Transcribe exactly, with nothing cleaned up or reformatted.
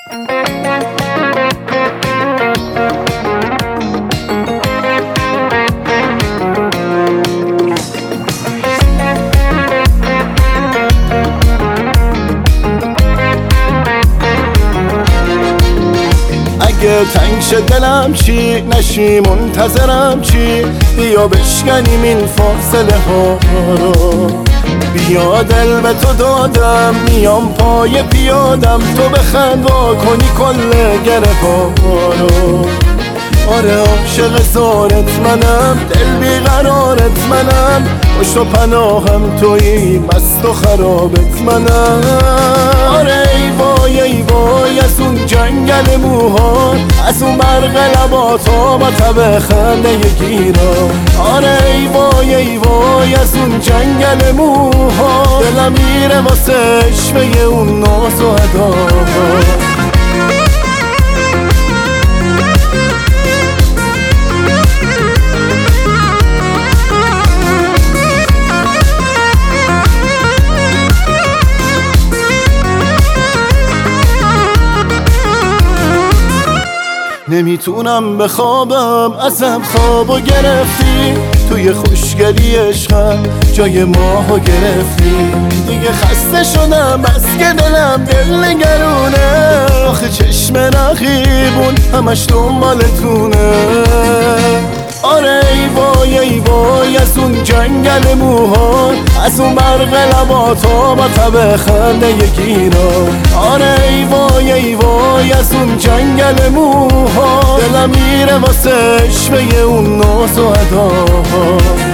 اگه تنگ شه دلم چی، نشی منتظرم چی، بیا بشکنیم این فاصله ها رو. بیا دل به تو دادم، میام پای پیادم، تو بخند وا کنی کل گره ها رو. آره عاشق زارت منم، دل بیقرارت منم، پشت و پناهم تویی، مست و خرابت منم. آره ای وای ای وای از اون جنگل موها، از اون برق لباتا با تب خنده گیرا. آره ای وای ای وای از اون جنگل موها، دلم میره واسه عشوه اون ناز و ادا. نمیتونم بخوابم، ازم خوابو گرفتی، توی خوشگلی عشقم جای ماهو گرفتی. دیگه خسته شدم بس که دلم دل نگرونه، آخه چشم رقیبون همش دنبالتونه. آره ای وای ای وای از اون جنگل موها، از اون برق لباتا با تب خنده گیرا. آره ای وای ای وای از اون جنگل موها، دلم میره واسه عشوه اون ناز و ادا.